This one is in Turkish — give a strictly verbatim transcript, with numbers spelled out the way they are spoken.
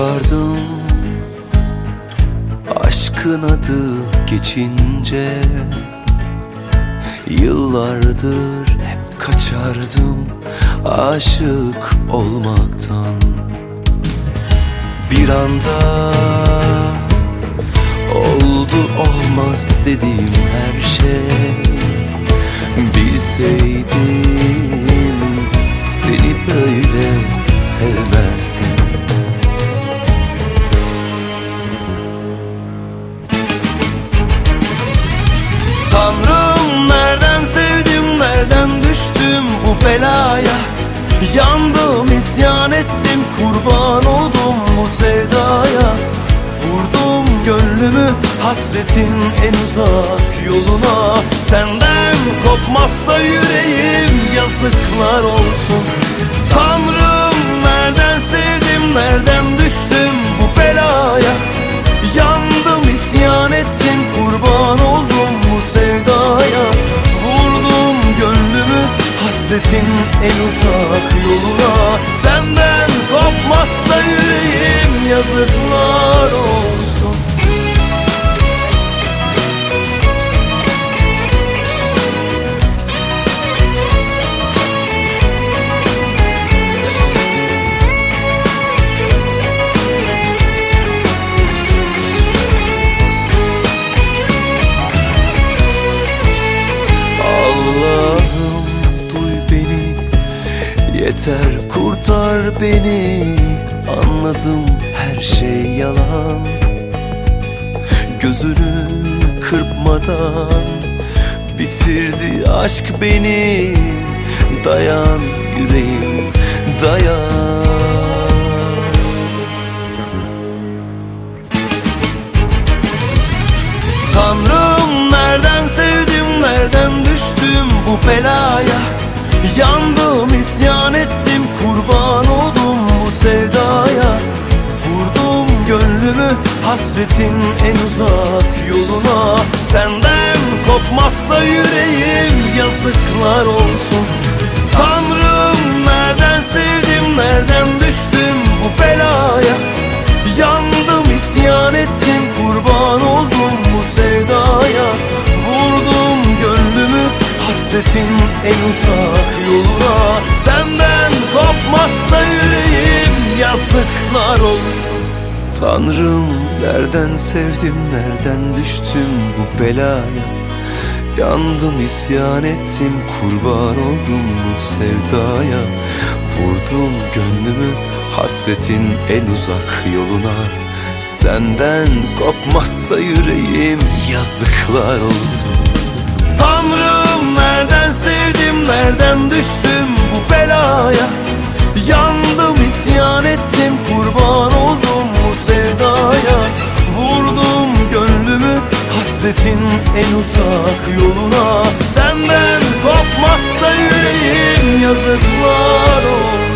vardım, aşkın adı geçince. Yıllardır hep kaçardım aşık olmaktan. Bir anda oldu olmaz dediğim her şey. Bilseydim seni böyle sevmezdim. Tanrım, nereden sevdim, nereden düştüm bu belaya? Yandım, isyan ettim, kurban oldum bu sevdaya. Vurdum gönlümü hasretin en uzak yoluna. Senden kopmazsa yüreğim, yazıklar olsun. Tanrım, nereden sevdim, nereden düştüm bu belaya? Yandım, isyan ettim, kurban oldum bu sevdaya. Vurdum gönlümü hasretin en uzak yoluna. Senden kopmazsa yüreğim, yazıklar olsun. Allah'ım, duy beni, yeter kurtar beni. Anladım, her şey yalan. Gözünü kırpmadan bitirdi aşk beni. Dayan yüreğim, dayan. Tanrım, nereden sevdim, nereden düştüm bu belaya? Yandım, isyan ettim, kurban oldum bu sevdaya. Vurdum gönlümü hasretin en uzak yoluna. Senden kopmazsa yüreğim, yazıklar olsun. Tanrım, nereden sevdim, nereden düştüm bu belaya? Yandım, isyan ettim, kurban oldum bu sevdaya. Vurdum gönlümü hasretin en uzak yoluna. Senden kopmazsa yüreğim, yazıklar olsun. Tanrım, nereden sevdim, nereden düştüm bu belaya? Yandım, isyan ettim, kurban oldum bu sevdaya. Vurdum gönlümü hasretin en uzak yoluna. Senden kopmazsa yüreğim, yazıklar olsun. Tanrım, nereden sevdim, nereden düştüm bu belaya? Yandım, isyan ettim, kurban oldum bu sevdaya. Vurdum gönlümü hasretin en uzak yoluna. Senden kopmazsa yüreğim, yazıklar olsun.